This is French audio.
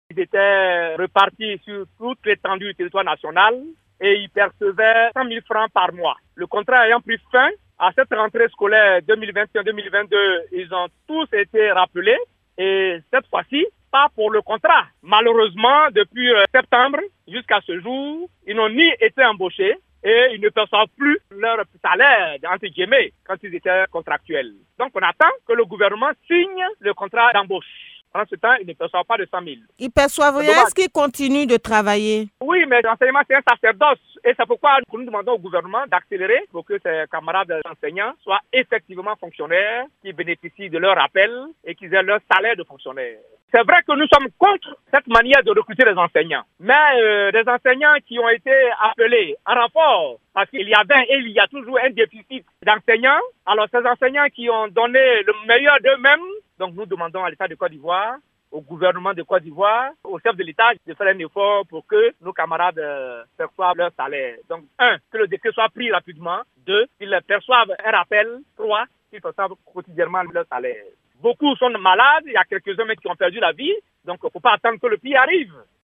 Ils étaient repartis sur toute l'étendue du territoire national et ils percevaient 100 000 francs par mois. Le contrat ayant pris fin, à cette rentrée scolaire 2021-2022, ils ont tous été rappelés et cette fois-ci, pas pour le contrat. Malheureusement, depuis septembre jusqu'à ce jour, ils n'ont ni été embauchés et ils ne perçoivent plus leur salaire, entre guillemets, quand ils étaient contractuels. Donc on attend que le gouvernement signe le contrat d'embauche. Pendant ce temps, ils ne perçoivent pas de 100 000. Ils perçoivent rien, est-ce qu'ils continuent de travailler? Oui, mais l'enseignement, c'est un sacerdoce. Et c'est pourquoi nous demandons au gouvernement d'accélérer pour que ces camarades enseignants soient effectivement fonctionnaires, qui bénéficient de leur appel et qu'ils aient leur salaire de fonctionnaire. C'est vrai que nous sommes contre cette manière de recruter les enseignants. Mais des enseignants qui ont été appelés en renfort, parce qu'il y avait et il y a toujours un déficit d'enseignants. Alors ces enseignants qui ont donné le meilleur d'eux-mêmes, donc nous demandons à l'État de Côte d'Ivoire, au gouvernement de Côte d'Ivoire, au chef de l'État de faire un effort pour que nos camarades perçoivent leur salaire. Donc, 1, que le décret soit pris rapidement. 2, qu'ils perçoivent un rappel. 3, qu'ils perçoivent quotidiennement leur salaire. Beaucoup sont malades, il y a quelques-uns qui ont perdu la vie, donc il ne faut pas attendre que le pire arrive.